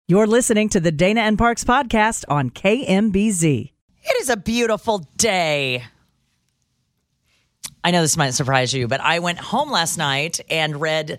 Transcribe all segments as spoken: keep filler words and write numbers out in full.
You're listening to the Dana and Parks podcast on K M B Z. It is a beautiful day. I know this might surprise you, but I went home last night and read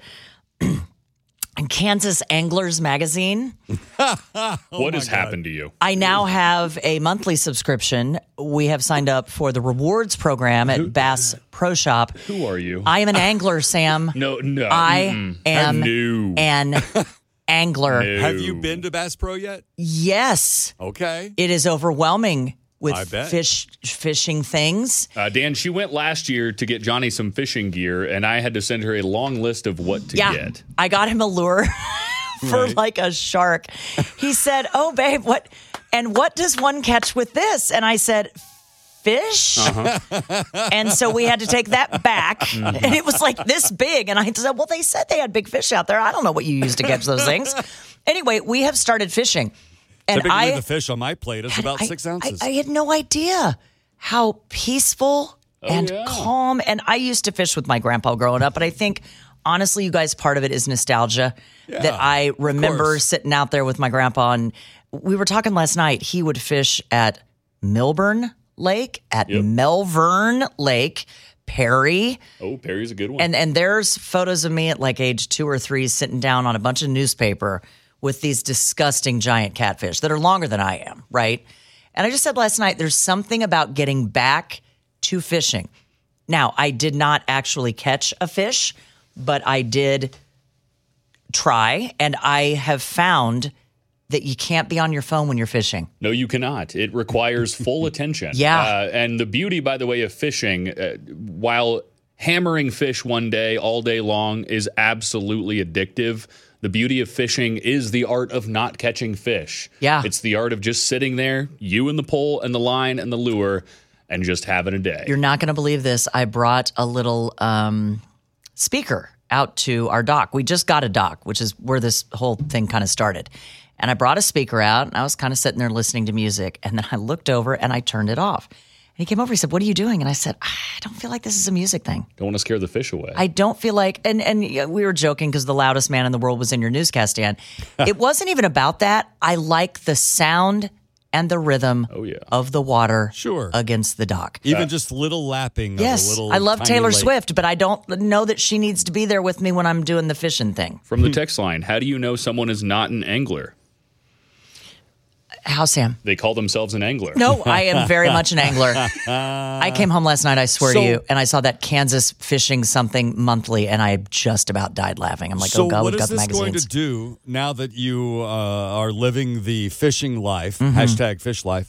Kansas Anglers magazine. oh what has God. happened to you? I now have a monthly subscription. We have signed up for the rewards program at Who, Bass Pro Shop. Who are you? I am an angler, Sam. no, no. I mm-mm. am no. an angler. No. Have you been to Bass Pro yet? Yes. Okay. It is overwhelming with I bet. fish fishing things. Uh, Dan, she went last year to get Johnny some fishing gear, and I had to send her a long list of what to yeah, get. I got him a lure for right. like a shark. He said, "Oh, babe, what? And what does one catch with this?" And I said, "Fish." Uh-huh. And so we had to take that back, mm-hmm. and it was like this big. And I said, "Well, they said they had big fish out there. I don't know what you use to catch those things." Anyway, we have started fishing. And Typically, I, the fish on my plate is about I, six ounces. I, I had no idea how peaceful oh, and yeah. calm. And I used to fish with my grandpa growing up, but I think, honestly, you guys, part of it is nostalgia. Yeah, that I remember sitting out there with my grandpa. And we were talking last night. He would fish at Milburn Lake, at yep. Melvern Lake, Perry. Oh, Perry's a good one. And, and there's photos of me at like age two or three sitting down on a bunch of newspaper with these disgusting giant catfish that are longer than I am, right? And I just said last night, there's something about getting back to fishing. Now, I did not actually catch a fish, but I did try, and I have found that you can't be on your phone when you're fishing. No, you cannot. It requires full attention. Yeah. Uh, and the beauty, by the way, of fishing, uh, while hammering fish one day, all day long, is absolutely addictive. The beauty of fishing is the art of not catching fish. Yeah. It's the art of just sitting there, you and the pole and the line and the lure, and just having a day. You're not going to believe this. I brought a little um, speaker out to our dock. We just got a dock, which is where this whole thing kind of started. And I brought a speaker out, and I was kind of sitting there listening to music. And then I looked over, and I turned it off. And he came over, he said, "What are you doing?" And I said, "I don't feel like this is a music thing. Don't want to scare the fish away." I don't feel like, and, and we were joking because the loudest man in the world was in your newscast, Dan. It wasn't even about that. I like the sound and the rhythm oh, yeah. of the water sure. against the dock. Even uh, just little lapping yes, of a little I love Taylor lake. Swift, but I don't know that she needs to be there with me when I'm doing the fishing thing. From the text line, how do you know someone is not an angler? How, Sam? They call themselves an angler. No, I am very much an angler. I came home last night, I swear so, to you, and I saw that Kansas Fishing Something Monthly, and I just about died laughing. I'm like, so oh, God, what we've is got the this magazines. going to do now that you uh, are living the fishing life, Mm-hmm. hashtag fish life?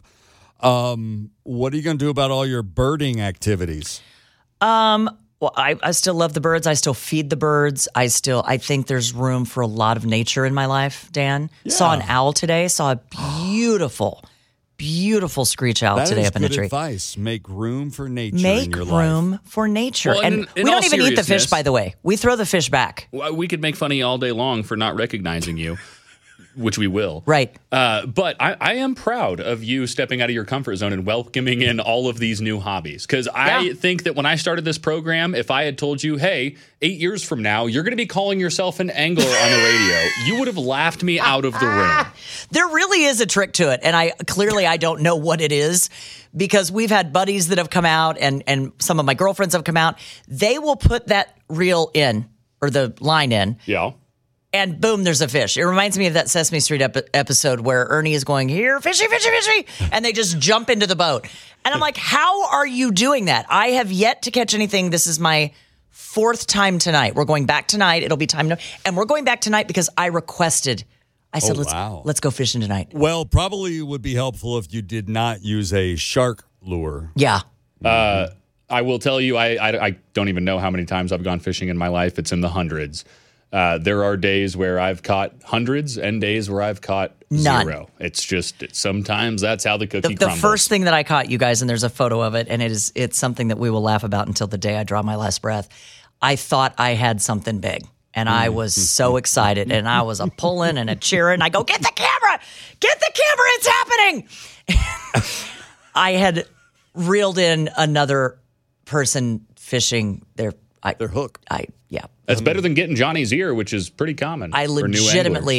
Um, what are you going to do about all your birding activities? Um, well, I, I still love the birds. I still feed the birds. I still, I think there's room for a lot of nature in my life, Dan. Yeah. Saw an owl today, saw a beautiful, beautiful screech owl That today is up in a good tree. advice. Make room for nature in Make your room life. for nature. Well, in- and in we all don't even eat the fish, seriousness- by the way. We throw the fish back. Well, we could make fun of you all day long for not recognizing you, which we will. Right. Uh, but I, I am proud of you stepping out of your comfort zone and welcoming in all of these new hobbies. Because I Yeah. think that when I started this program, if I had told you, hey, eight years from now, you're going to be calling yourself an angler on the radio, you would have laughed me out of the room. There really is a trick to it, and I clearly I don't know what it is because we've had buddies that have come out, and and some of my girlfriends have come out. They will put that reel in or the line in, Yeah. and boom, there's a fish. It reminds me of that Sesame Street ep- episode where Ernie is going, "Here, fishy, fishy, fishy," and they just jump into the boat. And I'm like, how are you doing that? I have yet to catch anything. This is my fourth time tonight. We're going back tonight. It'll be time to, and we're going back tonight because I requested. I said, Oh, let's wow. let's go fishing tonight. Well, probably would be helpful if you did not use a shark lure. Yeah. Uh, I will tell you, I, I I don't even know how many times I've gone fishing in my life. It's in the hundreds. Uh, there are days where I've caught hundreds and days where I've caught None. zero. It's just sometimes that's how the cookie The, the crumbles. first thing that I caught, you guys, and there's a photo of it, and it is it's something that we will laugh about until the day I draw my last breath. I thought I had something big, and I was so excited, and I was a pulling and a cheering. I go, "Get the camera! Get the camera! It's happening!" I had reeled in another person fishing their I, Their hook. I yeah. That's better than getting Johnny's ear, which is pretty common. I for new legitimately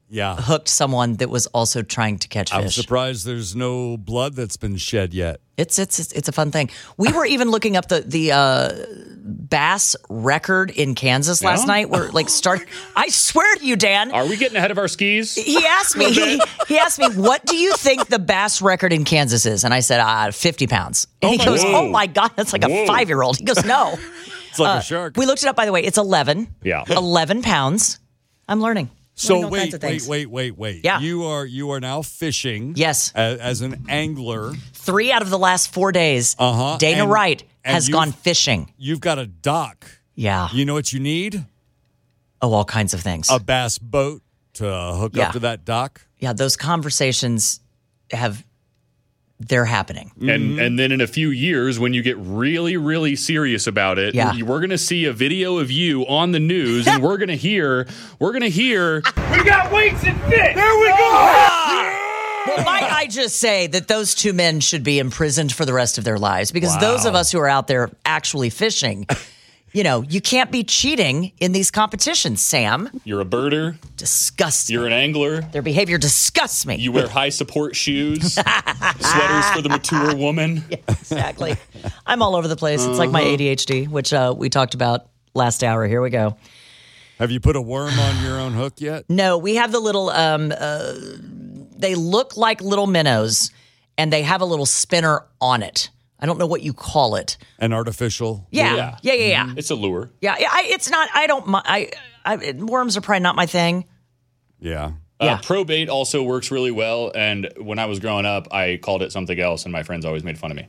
Yeah. hooked someone that was also trying to catch I'm fish. surprised there's no blood that's been shed yet. It's it's it's a fun thing. We were even looking up the the uh, bass record in Kansas last Yeah? night. We're like start. I swear to you, Dan. Are we getting ahead of our skis? He asked me. He, he asked me, "What do you think the bass record in Kansas is?" And I said, "Ah, fifty pounds." And Oh he my goes, God. "Oh my God, that's like a Whoa. five year old." He goes, "No." It's like a shark. We looked it up, by the way. It's eleven. Yeah. eleven pounds. I'm learning. So Learning all kinds wait, of wait, things. wait, wait, wait. Yeah. You are you are now fishing. Yes. As, as an angler. Three out of the last four days, Uh-huh. Dana And- Wright and has you've- gone fishing. You've got a dock. Yeah. You know what you need? Oh, all kinds of things. A bass boat to hook Yeah. up to that dock. Yeah, those conversations have, they're happening. And and then in a few years, when you get really, really serious about it, Yeah. you- we're going to see a video of you on the news, and we're going to hear, we're going to hear, We got weights and fit. There we go. Well, might I just say that those two men should be imprisoned for the rest of their lives? Because those of us who are out there actually fishing, you know, you can't be cheating in these competitions, Sam. you're a birder, Disgusting. you're an angler, Their behavior disgusts me. you wear high support shoes, sweaters for the mature woman. Exactly. I'm all over the place. It's like my A D H D, which uh, we talked about last hour. Here we go. Have you put a worm on your own hook yet? No, we have the little, um, uh, they look like little minnows, and they have a little spinner on it. I don't know what you call it. An artificial? Yeah. Yeah. Yeah, yeah, yeah. It's a lure. Yeah, yeah, I, it's not, I don't, mi- I, I, worms are probably not my thing. Yeah. Yeah. Uh, probate also works really well. And when I was growing up, I called it something else, and my friends always made fun of me.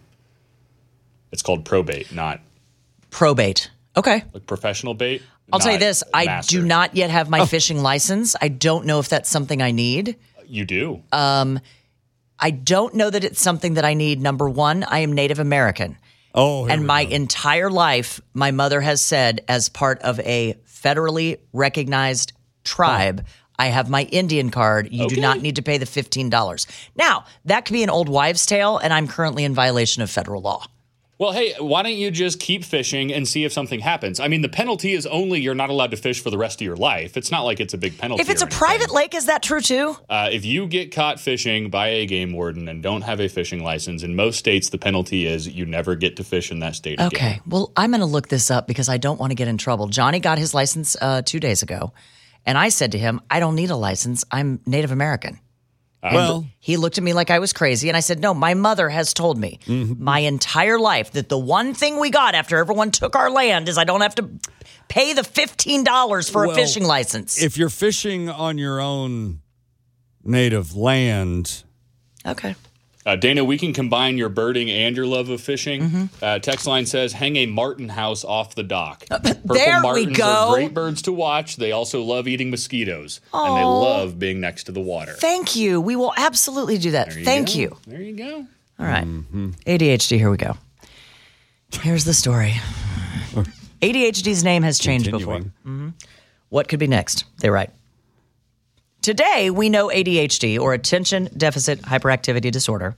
It's called probate, not Probate. Okay. like professional bait. I'll tell you not this. I master. do not yet have my fishing license. I don't know if that's something I need. You do. I don't know that it's something that I need. Number one, I am Native American. Oh, here And we my go. entire life, my mother has said, as part of a federally recognized tribe, I have my Indian card. You Okay. do not need to pay the fifteen dollars. Now, that could be an old wives' tale, and I'm currently in violation of federal law. Well, hey, why don't you just keep fishing and see if something happens? I mean, the penalty is only you're not allowed to fish for the rest of your life. It's not like it's a big penalty. If it's or a private anything. lake, is that true too? Uh, if you get caught fishing by a game warden and don't have a fishing license, in most states, the penalty is you never get to fish in that state again. Okay. Well, I'm going to look this up because I don't want to get in trouble. Johnny got his license uh, two days ago, and I said to him, I don't need a license. I'm Native American. Well, He looked at me like I was crazy, and I said, no, my mother has told me Mm-hmm. my entire life that the one thing we got after everyone took our land is I don't have to pay the fifteen dollars for Well, a fishing license. if you're fishing on your own native land, Okay. Uh, Dana, we can combine your birding and your love of fishing. Mm-hmm. Uh, text line says, hang a martin house off the dock. Purple Uh, there we martins go. are great birds to watch. They also love eating mosquitoes, and they love being next to the water. Thank you. We will absolutely do that. There Thank go. you. There you go. All right. A D H D, here we go. Here's the story. A D H D's name has changed before. continuing. What could be next? They write. Today, we know A D H D, or Attention Deficit Hyperactivity Disorder,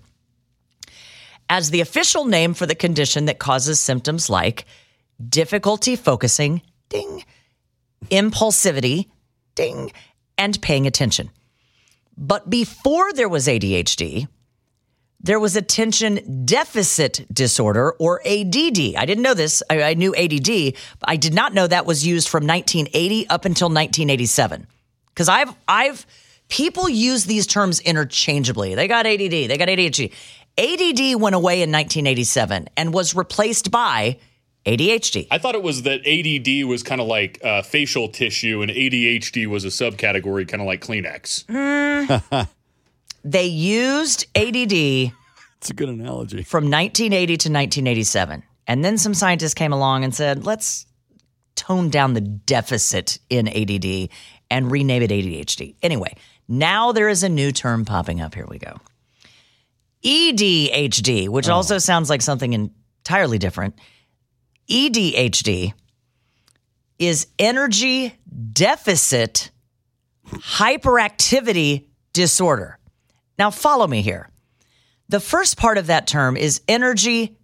as the official name for the condition that causes symptoms like difficulty focusing, ding, impulsivity, ding, and paying attention. But before there was A D H D, there was attention deficit disorder, or A D D. I didn't know this. I, I knew A D D, but I did not know that was used from nineteen eighty up until nineteen eighty-seven. Because I've, I've, people use these terms interchangeably. They got A D D, they got A D H D. A D D went away in nineteen eighty-seven and was replaced by A D H D. I thought it was that A D D was kind of like uh, facial tissue, and A D H D was a subcategory, kind of like Kleenex. They used A D D it's a good analogy. from nineteen eighty to nineteen eighty-seven. And then some scientists came along and said, let's tone down the deficit in A D D and rename it A D H D. Anyway, now there is a new term popping up. Here we go. E D H D, which also sounds like something entirely different. E D H D is energy deficit hyperactivity disorder. Now, follow me here. The first part of that term is energy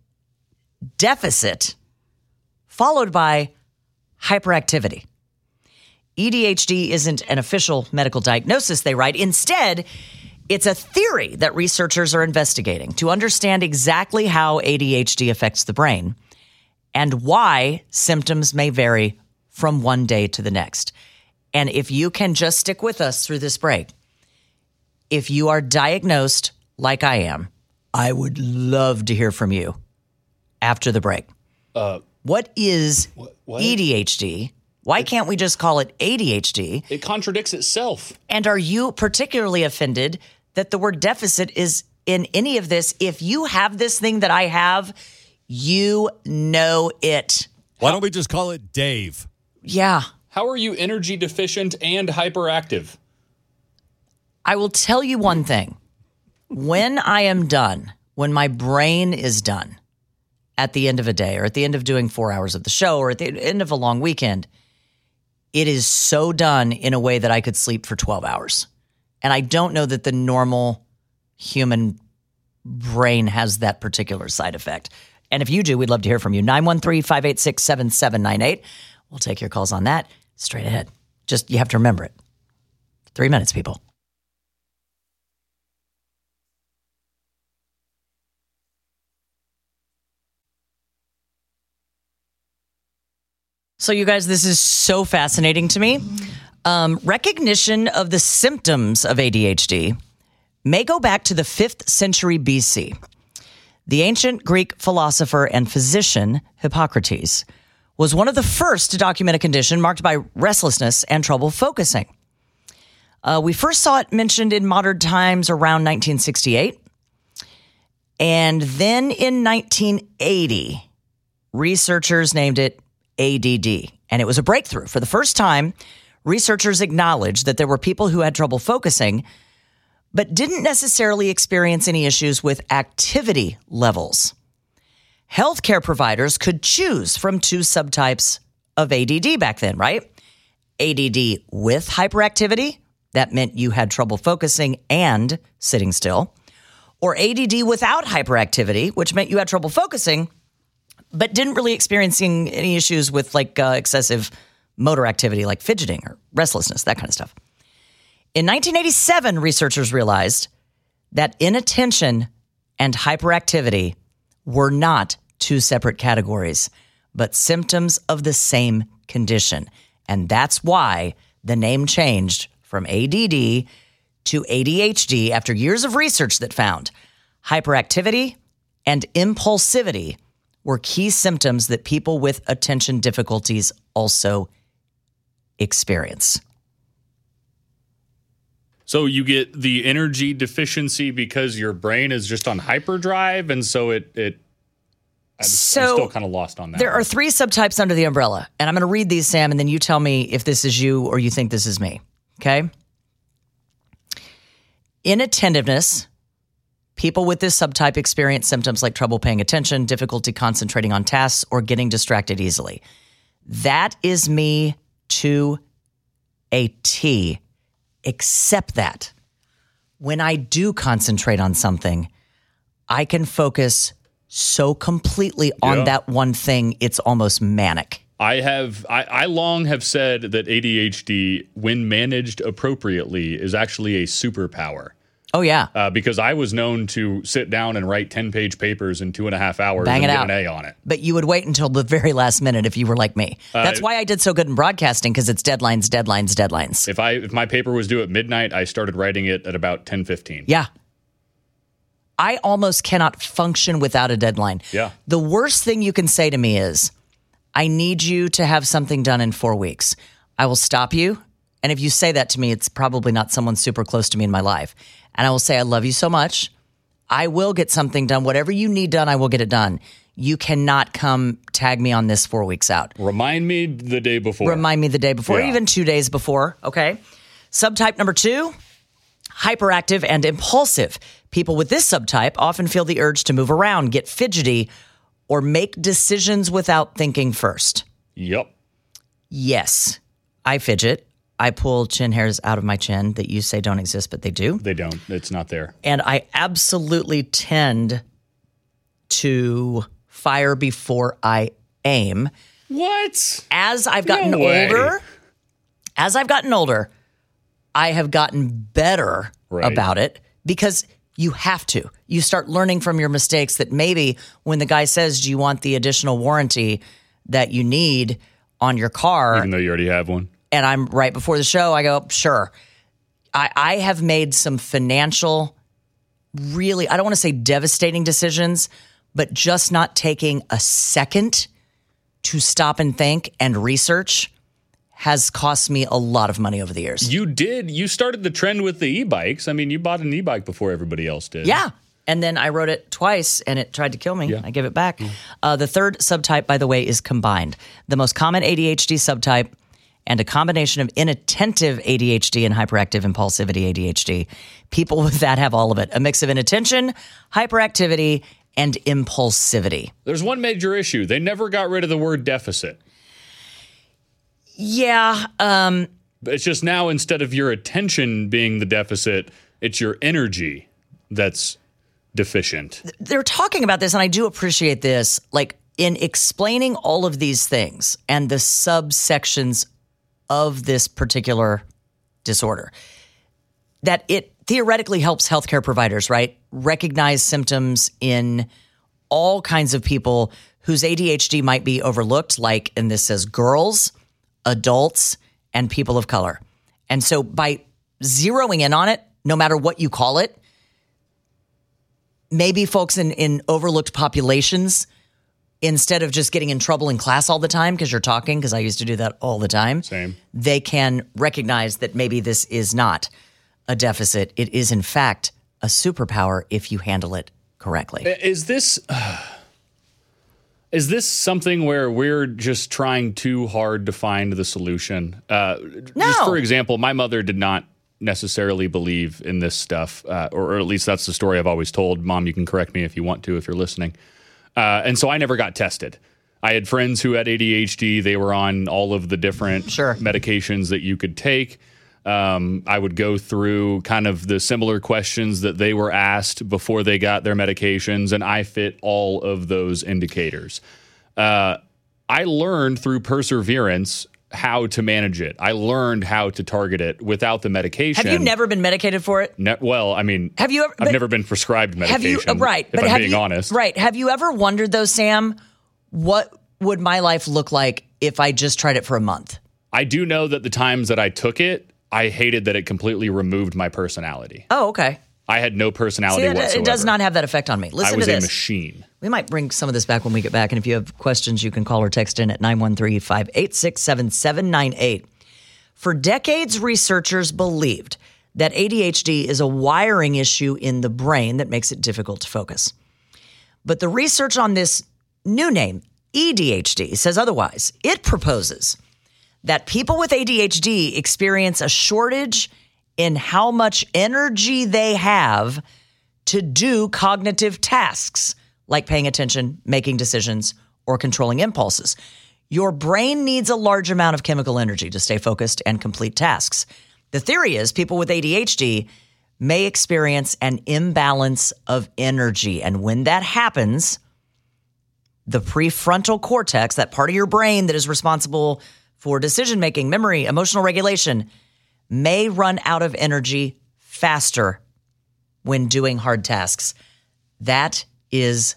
deficit, followed by hyperactivity. E D H D isn't an official medical diagnosis, they write. Instead, it's a theory that researchers are investigating to understand exactly how A D H D affects the brain and why symptoms may vary from one day to the next. And if you can just stick with us through this break, if you are diagnosed like I am, I would love to hear from you after the break. Uh, what is what, what? E D H D? Why can't we just call it A D H D? It contradicts itself. And are you particularly offended that the word deficit is in any of this? If you have this thing that I have, you know it. Why don't we just call it Dave? Yeah. How are you energy deficient and hyperactive? I will tell you one thing. When I am done, when my brain is done at the end of a day or at the end of doing four hours of the show or at the end of a long weekend, it is so done in a way that I could sleep for twelve hours. And I don't know that the normal human brain has that particular side effect. And if you do, we'd love to hear from you. nine one three, five eight six, seven seven nine eight. We'll take your calls on that straight ahead. Just, you have to remember it. Three minutes, people. So you guys, this is so fascinating to me. Um, recognition of the symptoms of A D H D may go back to the fifth century B C. The ancient Greek philosopher and physician Hippocrates was one of the first to document a condition marked by restlessness and trouble focusing. Uh, we first saw it mentioned in modern times around nineteen sixty-eight. And then in nineteen eighty, researchers named it A D D. And it was a breakthrough. For the first time, researchers acknowledged that there were people who had trouble focusing, but didn't necessarily experience any issues with activity levels. Healthcare providers could choose from two subtypes of A D D back then, right? A D D with hyperactivity, that meant you had trouble focusing and sitting still, or A D D without hyperactivity, which meant you had trouble focusing, but didn't really experiencing any issues with like uh, excessive motor activity like fidgeting or restlessness, that kind of stuff. In nineteen eighty-seven, researchers realized that inattention and hyperactivity were not two separate categories, but symptoms of the same condition. And that's why the name changed from A D D to A D H D after years of research that found hyperactivity and impulsivity were key symptoms that people with attention difficulties also experience. So you get the energy deficiency because your brain is just on hyperdrive, and so it it. I'm, so I'm still kind of lost on that. There are three subtypes under the umbrella, and I'm going to read these, Sam, and then you tell me if this is you or you think this is me. Okay. Inattentiveness. People with this subtype experience symptoms like trouble paying attention, difficulty concentrating on tasks, or getting distracted easily. That is me to a T, except that when I do concentrate on something, I can focus so completely on Yeah. that one thing, it's almost manic. I have I, I long have said that A D H D, when managed appropriately, is actually a superpower. Oh, yeah. Uh, because I was known to sit down and write ten-page papers in two and a half hours Bang and it get out. an A on it. But you would wait until the very last minute if you were like me. That's Uh, why I did so good in broadcasting, because it's deadlines, deadlines, deadlines. If I if my paper was due at midnight, I started writing it at about ten fifteen. Yeah. I almost cannot function without a deadline. Yeah. The worst thing you can say to me is, I need you to have something done in four weeks. I will stop you. And if you say that to me, it's probably not someone super close to me in my life. And I will say, I love you so much. I will get something done. Whatever you need done, I will get it done. You cannot come tag me on this four weeks out. Remind me the day before. Remind me the day before, Yeah. even two days before, okay? Subtype number two, hyperactive and impulsive. People with this subtype often feel the urge to move around, get fidgety, or make decisions without thinking first. Yep. Yes, I fidget. I pull chin hairs out of my chin that you say don't exist, but they do. They don't. It's not there. And I absolutely tend to fire before I aim. What? As I've gotten No way. older, As I've gotten older, I have gotten better Right. about it because you have to. You start learning from your mistakes that maybe when the guy says, do you want the additional warranty that you need on your car? Even though you already have one. And I'm right before the show, I go, sure. I, I have made some financial, really, I don't want to say devastating decisions, but just not taking a second to stop and think and research has cost me a lot of money over the years. You did. You started the trend with the e-bikes. I mean, you bought an e-bike before everybody else did. Yeah. And then I rode it twice and it tried to kill me. Yeah. I give it back. Uh, the third subtype, by the way, is combined. The most common A D H D subtype and a combination of inattentive A D H D and hyperactive impulsivity A D H D. People with that have all of it. A mix of inattention, hyperactivity, and impulsivity. There's one major issue. They never got rid of the word deficit. Yeah. Um, But it's just now instead of your attention being the deficit, it's your energy that's deficient. they're talking about this, and I do appreciate this, like in explaining all of these things and the subsections of this particular disorder, that it theoretically helps healthcare providers, right, recognize symptoms in all kinds of people whose A D H D might be overlooked, like, and this says girls, adults, and people of color. And so by zeroing in on it, no matter what you call it, maybe folks in, in overlooked populations, instead of just getting in trouble in class all the time because you're talking, because I used to do that all the time, Same. they can recognize that maybe this is not a deficit. It is, in fact, a superpower if you handle it correctly. Is this uh, is this something where we're just trying too hard to find the solution? Uh, No. Just for example, my mother did not necessarily believe in this stuff, uh, or, or at least that's the story I've always told. Mom, you can correct me if you want to, if you're listening. Uh, and so I never got tested. I had friends who had A D H D. They were on all of the different Sure. medications that you could take. Um, I would go through kind of the similar questions that they were asked before they got their medications, and I fit all of those indicators. Uh, I learned through perseverance how to manage it. I learned how to target it without the medication. Have you never been medicated for it? Ne- well, I mean, Have you ever- I've but- never been prescribed Have you medication. uh, right? If but I'm have being you, honest, right? Have you ever wondered though, Sam, what would my life look like if I just tried it for a month? I do know that the times that I took it, I hated that it completely removed my personality. Oh, okay. I had no personality See, it, whatsoever. it does not have that effect on me. I Listen was to a this. machine. We might bring some of this back when we get back. And if you have questions, you can call or text in at nine one three, five eight six, seven seven nine eight. For decades, researchers believed that A D H D is a wiring issue in the brain that makes it difficult to focus. But the research on this new name, E D H D, says otherwise. It proposes that people with A D H D experience a shortage in how much energy they have to do cognitive tasks like paying attention, making decisions, or controlling impulses. Your brain needs a large amount of chemical energy to stay focused and complete tasks. The theory is people with A D H D may experience an imbalance of energy. And when that happens, the prefrontal cortex, that part of your brain that is responsible for decision-making, memory, emotional regulation, may run out of energy faster when doing hard tasks. That is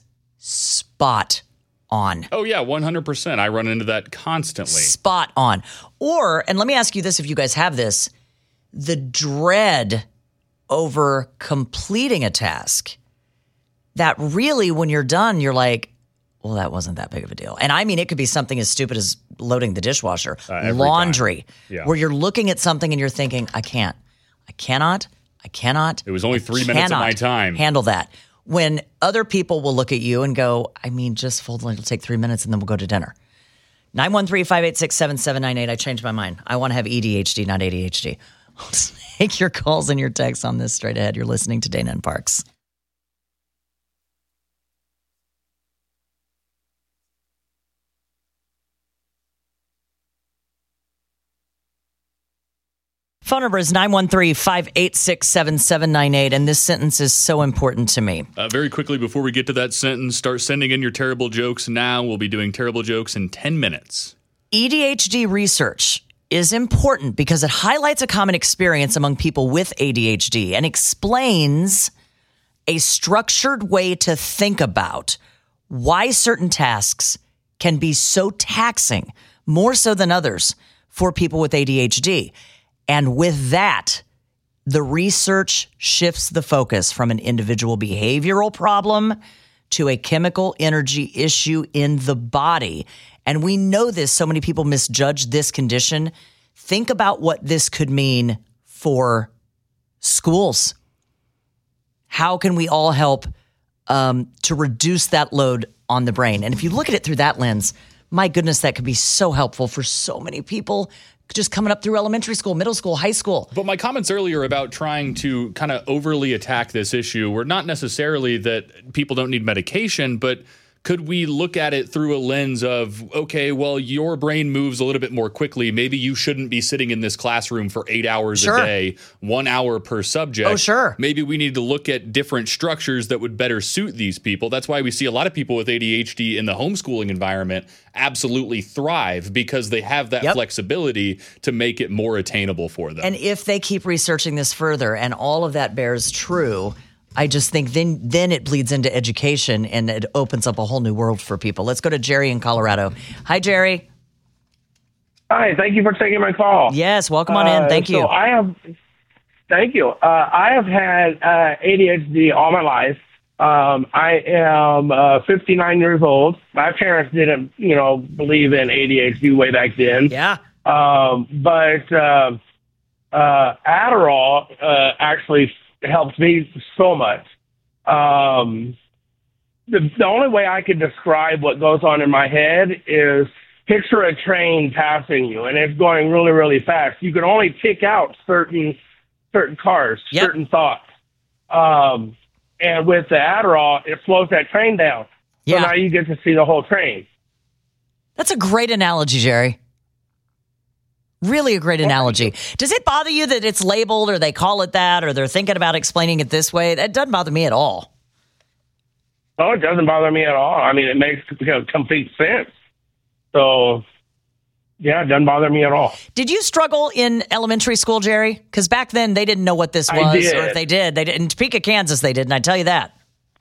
spot on. Oh, yeah, one hundred percent. I run into that constantly. Spot on. Or, and let me ask you this if you guys have this, the dread over completing a task that really, when you're done, you're like, well, that wasn't that big of a deal. And I mean, it could be something as stupid as loading the dishwasher, Uh, every laundry, time. Yeah. where you're looking at something and you're thinking, I can't, I cannot, I cannot. It was only three I minutes of cannot my time. Handle that. When other people will look at you and go, I mean, just fold it, it'll take three minutes and then we'll go to dinner. nine one three, five eight six, seven seven nine eight. I changed my mind. I want to have E D H D, not A D H D. I'll take your calls and your texts on this straight ahead. You're listening to Dana and Parks. Phone number is nine one three, five eight six, seven seven nine eight, and this sentence is so important to me. Uh, very quickly, before we get to that sentence, start sending in your terrible jokes now. We'll be doing terrible jokes in ten minutes. E D H D research is important because it highlights a common experience among people with A D H D and explains a structured way to think about why certain tasks can be so taxing, more so than others, for people with A D H D. And with that, the research shifts the focus from an individual behavioral problem to a chemical energy issue in the body. And we know this. So many people misjudge this condition. Think about what this could mean for schools. How can we all help um, to reduce that load on the brain? And if you look at it through that lens, my goodness, that could be so helpful for so many people just coming up through elementary school, middle school, high school. But my comments earlier about trying to kind of overly attack this issue were not necessarily that people don't need medication, but could we look at it through a lens of, okay, well, your brain moves a little bit more quickly. Maybe you shouldn't be sitting in this classroom for eight hours Sure. a day, one hour per subject. Oh, sure. Maybe we need to look at different structures that would better suit these people. That's why we see a lot of people with A D H D in the homeschooling environment absolutely thrive because they have that Yep. flexibility to make it more attainable for them. And if they keep researching this further and all of that bears true, I just think then then it bleeds into education and it opens up a whole new world for people. Let's go to Jerry in Colorado. Hi, Jerry. Hi, thank you for taking my call. Yes, welcome on in. Uh, Thank you. So I have, thank you. Uh, I have had uh, A D H D all my life. Um, I am uh, fifty-nine years old. My parents didn't, you know, believe in A D H D way back then. Yeah. Um, but uh, uh, Adderall uh, actually helped me so much. Um, the, the only way I could describe what goes on in my head is picture a train passing you, and it's going really, really fast. You can only pick out certain certain cars, Yep. certain thoughts. Um, and with the Adderall, it slows that train down. So Yeah. now you get to see the whole train. That's a great analogy, Jerry. Really a great analogy. Does it bother you that it's labeled or they call it that or they're thinking about explaining it this way? That doesn't bother me at all. Oh, it doesn't bother me at all. I mean, it makes you know, complete sense. So, yeah, it doesn't bother me at all. Did you struggle in elementary school, Jerry? Because back then they didn't know what this I was, did. or if they did, they didn't. In Topeka, Kansas, they didn't. I tell you that.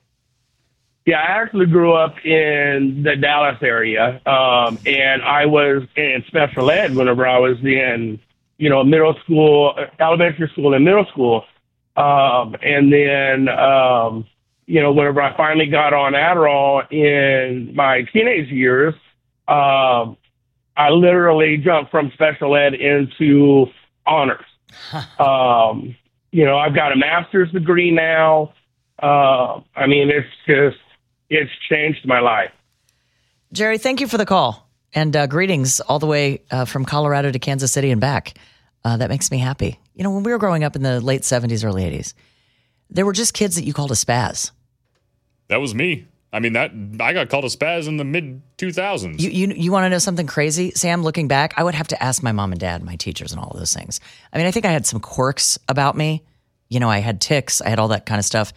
Yeah, I actually grew up in the Dallas area, um, and I was in special ed whenever I was in, you know, middle school, elementary school and middle school. Um, and then, um, you know, whenever I finally got on Adderall in my teenage years, um, I literally jumped from special ed into honors. um, you know, I've got a master's degree now. Uh, I mean, it's just, it's changed my life. Jerry, thank you for the call. And uh, greetings all the way uh, from Colorado to Kansas City and back. Uh, that makes me happy. You know, when we were growing up in the late seventies, early eighties, there were just kids that you called a spaz. That was me. I mean, that I got called a spaz in the mid two thousands. You you, you want to know something crazy, Sam? Looking back, I would have to ask my mom and dad, my teachers, and all of those things. I mean, I think I had some quirks about me. You know, I had tics. I had all that kind of stuff.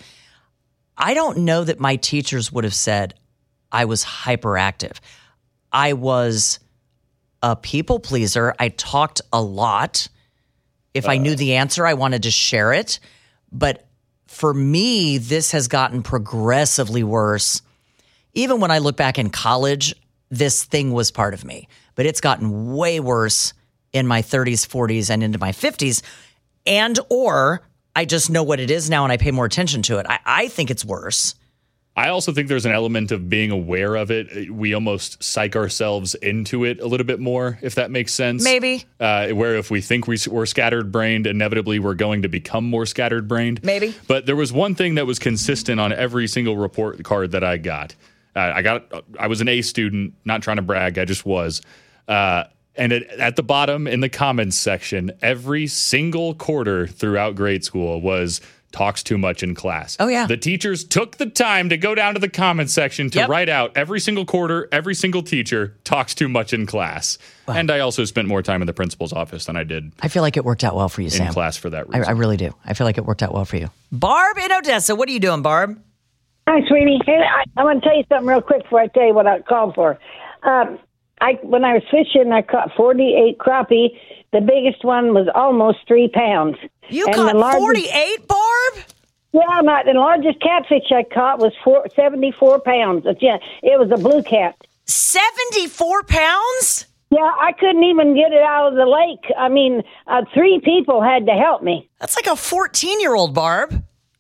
I don't know that my teachers would have said I was hyperactive. I was a people pleaser. I talked a lot. If I knew the answer, I wanted to share it. But for me, this has gotten progressively worse. Even when I look back in college, this thing was part of me. But it's gotten way worse in my thirties, forties, and into my fifties. And or I just know what it is now and I pay more attention to it. I, I think it's worse. I also think there's an element of being aware of it. We almost psych ourselves into it a little bit more, if that makes sense. Maybe. Uh, where if we think we, we're scattered-brained, inevitably we're going to become more scattered-brained. Maybe. But there was one thing that was consistent on every single report card that I got. Uh, I got. I was an A student, not trying to brag, I just was. Uh, and it, at the bottom in the comments section, every single quarter throughout grade school was talks too much in class. Oh, yeah. The teachers took the time to go down to the comments section to Yep. write out every single quarter, every single teacher talks too much in class. Wow. And I also spent more time in the principal's office than I did I feel like it worked out well for you, in Sam. class for that I, reason. I really do. I feel like it worked out well for you. Barb in Odessa, what are you doing, Barb? Hi, sweetie. Hey, I, I want to tell you something real quick before I tell you what I called for. Um, I when I was fishing, I caught forty-eight crappie, The biggest one was almost three pounds. You And caught the largest- forty-eight, Barb? Yeah, my, the largest catfish I caught was four, seventy-four pounds. It's- Yeah, it was a blue cat. seventy-four pounds? Yeah, I couldn't even get it out of the lake. I mean, uh, three people had to help me. That's like a fourteen-year-old, Barb.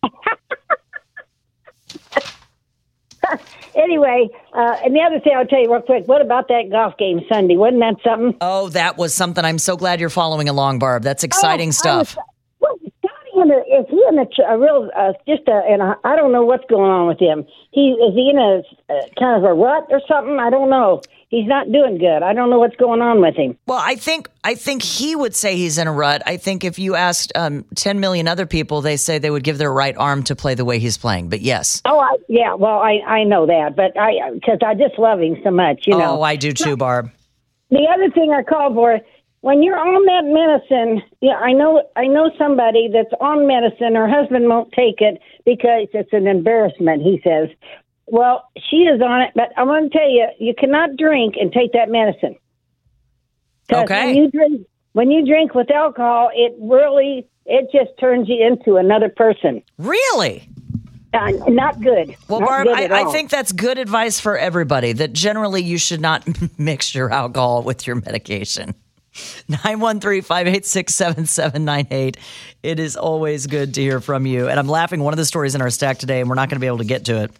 Anyway, uh, and the other thing I'll tell you real quick, what about that golf game Sunday? Wasn't that something? Oh, that was something. I'm so glad you're following along, Barb. That's exciting Oh, stuff. I was- What, is Scotty in a, is he in a, a real, uh, just a, and a, I don't know what's going on with him. He Is he in a uh, kind of a rut or something? I don't know. He's not doing good. I don't know what's going on with him. Well, I think I think he would say he's in a rut. I think if you asked um, ten million other people, they say they would give their right arm to play the way he's playing. But yes. Oh, I, yeah, well, I, I know that, but I, because I just love him so much, you know. Oh, I do too, Barb. The other thing I called for, when you're on that medicine, yeah, I know I know somebody that's on medicine. Her husband won't take it because it's an embarrassment, he says. Well, she is on it, but I want to tell you, you cannot drink and take that medicine. 'Cause Okay. When you drink, when you drink with alcohol, it really, it just turns you into another person. Really? Uh, not good. Well, Not Barb, good I, at I all. think that's good advice for everybody, that generally you should not mix your alcohol with your medication. nine one three, five eight six, seven seven nine eight. It is always good to hear from you. And I'm laughing. One of the stories in our stack today, and we're not going to be able to get to it,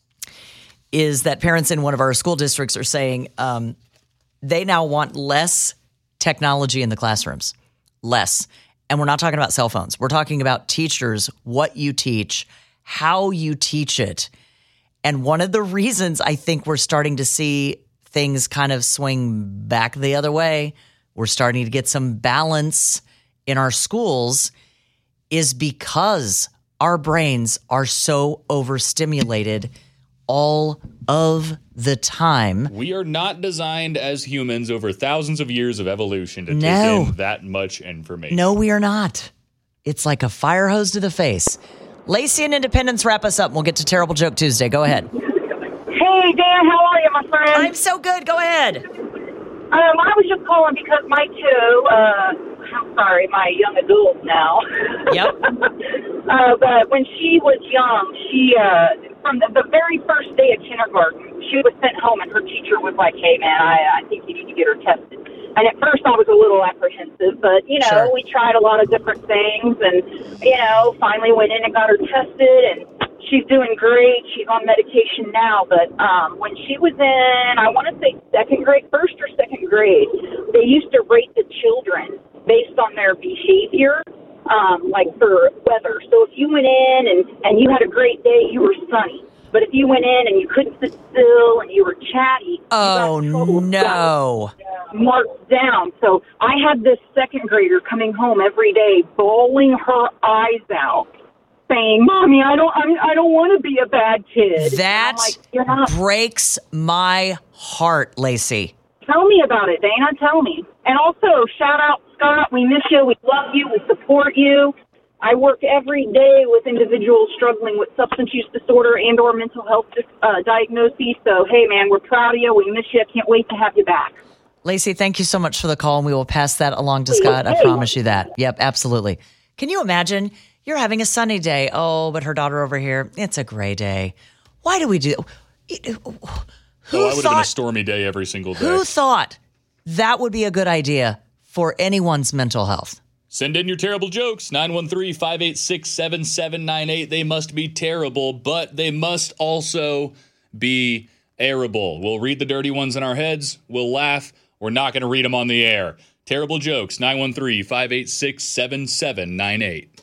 is that parents in one of our school districts are saying um, they now want less technology in the classrooms. Less. And we're not talking about cell phones. We're talking about teachers, what you teach, how you teach it. And one of the reasons I think we're starting to see things kind of swing back the other way, we're starting to get some balance in our schools, is because our brains are so overstimulated all of the time. We are not designed as humans over thousands of years of evolution to No. take in that much information. No, we are not. It's like a fire hose to the face. Lacey and Independence wrap us up. We'll get to Terrible Joke Tuesday. Go ahead. Hey, Dan, how are you, my friend? I'm so good. Go ahead. Um, I was just calling because my two, uh, I'm sorry, my young adult now. Yep. uh, but when she was young, she, uh, from the, the very first day of kindergarten, she was sent home and her teacher was like, hey, man, I, I think you need to get her tested. And at first I was a little apprehensive, but, you know, Sure. we tried a lot of different things and, you know, finally went in and got her tested and she's doing great. She's on medication now, but um, when she was in, I want to say second grade, first or second grade, they used to rate the children based on their behavior, um, like for weather. So if you went in and, and you had a great day, you were sunny. But if you went in and you couldn't sit still and you were chatty, Oh, you got trouble. no. Marked down. So I had this second grader coming home every day, bawling her eyes out, saying, "Mommy, I don't, I'm, I don't want to be a bad kid." And That I'm like, "You're not." breaks my heart, Lacey. Tell me about it, Dana. Tell me. And also, shout out Scott. We miss you. We love you. We support you. I work every day with individuals struggling with substance use disorder and or mental health uh, diagnoses. So, hey, man, we're proud of you. We miss you. Can't wait to have you back. Lacey, thank you so much for the call, and we will pass that along to Scott. I promise you that. Yep, absolutely. Can you imagine? You're having a sunny day. Oh, but her daughter over here, it's a gray day. Why do we do Who Oh, I would have been a thought, stormy day every single day. who thought that would be a good idea for anyone's mental health? Send in your terrible jokes, nine one three, five eight six, seven seven nine eight. They must be terrible, but they must also be airable. We'll read the dirty ones in our heads. We'll laugh. We're not going to read them on the air. Terrible jokes, nine one three, five eight six, seven seven nine eight.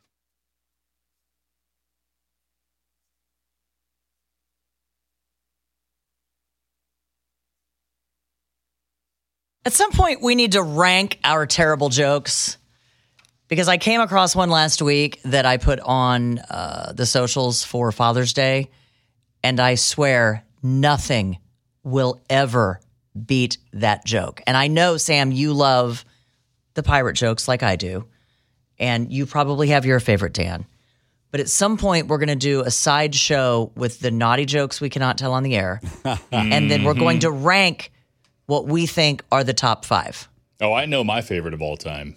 At some point, we need to rank our terrible jokes, because I came across one last week that I put on uh, the socials for Father's Day, and I swear nothing will ever beat that joke. And I know, Sam, you love the pirate jokes like I do, and you probably have your favorite, Dan. But at some point, we're going to do a side show with the naughty jokes we cannot tell on the air, and then we're going to rank what we think are the top five. Oh, I know my favorite of all time.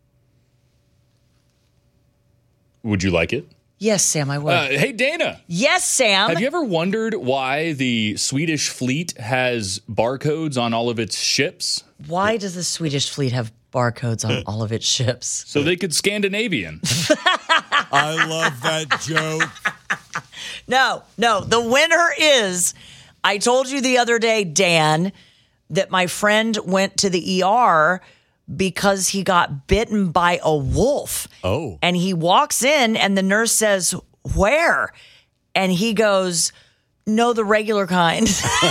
Would you like it? Yes, Sam, I would. Uh, hey, Dana. Yes, Sam. Have you ever wondered why the Swedish fleet has barcodes on all of its ships? Why does the Swedish fleet have barcodes on all of its ships? So they could Scandinavian. I love that joke. No, no. The winner is, I told you the other day, Dan, that my friend went to the E R because he got bitten by a wolf. Oh. And he walks in and the nurse says, "Where?" And he goes, "No, the regular kind."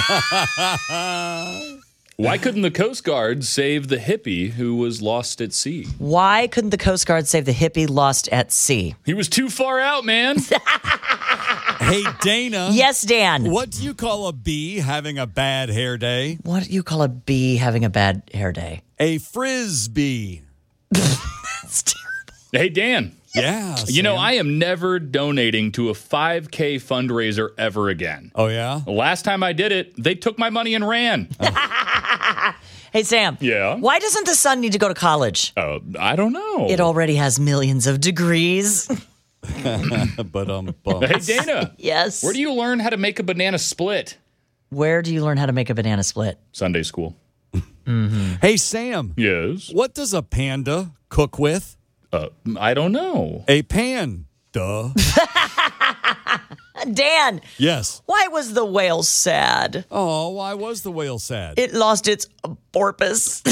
Why couldn't the Coast Guard save the hippie who was lost at sea? Why couldn't the Coast Guard save the hippie lost at sea? He was too far out, man. Hey, Dana. Yes, Dan. What do you call a bee having a bad hair day? What do you call a bee having a bad hair day? A frisbee. That's terrible. Hey, Dan. Yeah. You know, Sam. I am never donating to a five K fundraiser ever again. Oh, yeah? The last time I did it, they took my money and ran. Hey, Sam. Yeah? Why doesn't the son need to go to college? Uh, I don't know. It already has millions of degrees. But um, bum. Hey, Dana. Yes. Where do you learn how to make a banana split? Where do you learn how to make a banana split? Sunday school. Hey, Sam. Yes. What does a panda cook with? Uh, I don't know. A pan. Duh. Dan, Yes. why was the whale sad? Oh, why was the whale sad? It lost its porpoise.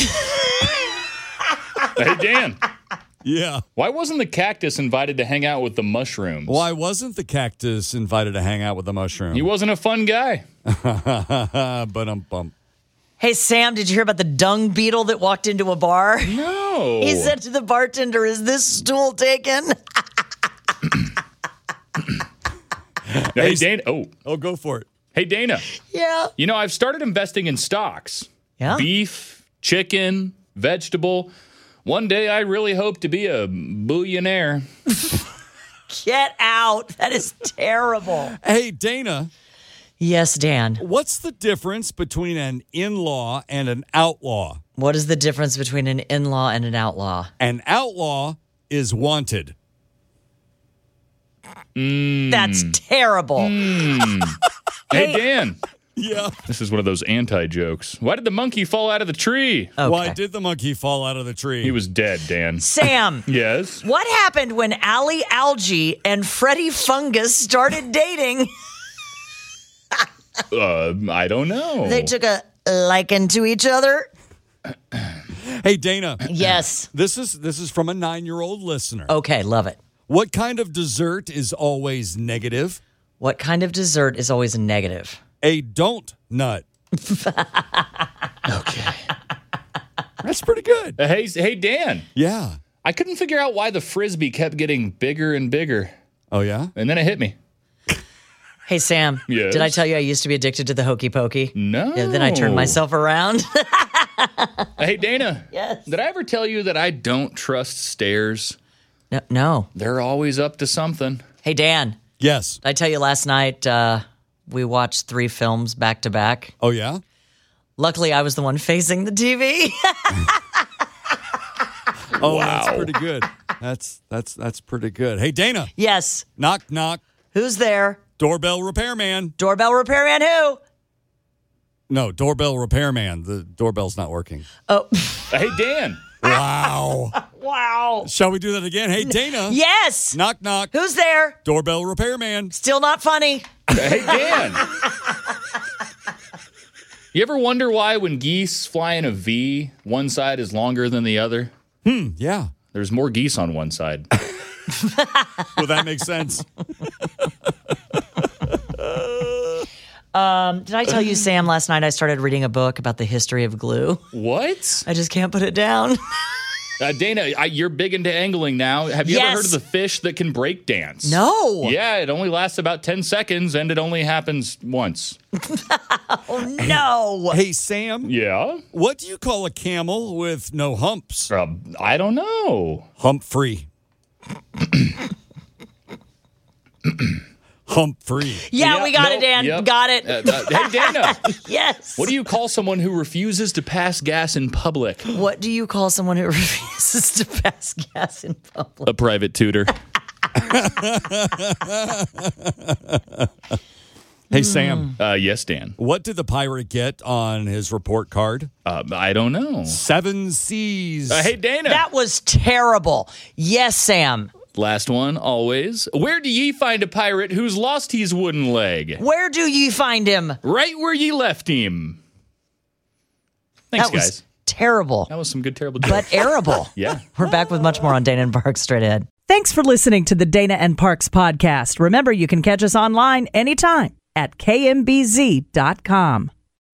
Hey, Dan. Yeah. Why wasn't the cactus invited to hang out with the mushrooms? Why wasn't the cactus invited to hang out with the mushroom? He wasn't a fun guy. But um, bump. Hey, Sam, did you hear about the dung beetle that walked into a bar? No. He said to the bartender, "Is this stool taken?" Hey, Dana. Oh, Oh, go for it. hey, Dana. Yeah. You know, I've started investing in stocks. Yeah. Beef, chicken, vegetable. One day I really hope to be a billionaire. Get out. That is terrible. Hey, Dana, Yes, Dan. what's the difference between an in-law and an outlaw? What is the difference between an in-law and an outlaw? An outlaw is wanted. That's terrible. Hey, Dan. Yeah. This is one of those anti-jokes. Why did the monkey fall out of the tree? Okay. Why did the monkey fall out of the tree? He was dead, Dan. Sam, Yes? what happened when Ali Algae and Freddie Fungus started dating? Uh, I don't know. They took a liking to each other? Hey, Dana. Yes. This is this is from a nine-year-old listener. Okay, love it. What kind of dessert is always negative? What kind of dessert is always a negative? A don't nut. Okay. That's pretty good. Uh, hey, hey, Dan. Yeah. I couldn't figure out why the Frisbee kept getting bigger and bigger. Oh, yeah? And then it hit me. Hey, Sam. Yes? Did I tell you I used to be addicted to the Hokey Pokey? No. Yeah, then I turned myself around. Hey, Dana. Yes. Did I ever tell you that I don't trust stairs? No, no. They're always up to something. Hey, Dan. Yes. Did I tell you last night uh, we watched three films back to back? Oh, yeah? Luckily, I was the one facing the T V. Oh, that's pretty good. That's that's that's pretty good. Hey, Dana. Yes. Knock, knock. Who's there? Doorbell repairman. Doorbell repairman who? No, doorbell repairman. The doorbell's not working. Oh, Hey, Dan. Wow. wow. Shall we do that again? Hey, Dana. Yes. Knock, knock. Who's there? Doorbell repairman. Still not funny. Hey, Dan. You ever wonder why when geese fly in a V, one side is longer than the other? Hmm, yeah. There's more geese on one side. Well, that makes sense. Um, did I tell you, Sam, last night I started reading a book about the history of glue? What? I just can't put it down. Uh, Dana, I, you're big into angling now. Have you Yes. ever heard of the fish that can break dance? No. Yeah, it only lasts about ten seconds and it only happens once. Oh, no. Hey, Sam. Yeah? What do you call a camel with no humps? Uh, I don't know. Hump free. Humphrey. Yeah, Yep, we got nope, it, Dan. yep. Got it. Uh, uh, hey, Dana. Yes. What do you call someone who refuses to pass gas in public? What do you call someone who refuses to pass gas in public? A private tutor. Hey, Sam. Uh, yes, Dan. What did the pirate get on his report card? Uh, I don't know. Seven C's. Uh, hey, Dana. That was terrible. Yes, Sam. Last one, always. Where do ye find a pirate who's lost his wooden leg? Where do ye find him? Right where ye left him. Thanks, that was guys. terrible, That was some good, terrible but jokes. arable. Yeah. We're back with much more on Dana and Parks straight ahead. Thanks for listening to the Dana and Parks podcast. Remember, you can catch us online anytime at K M B Z dot com.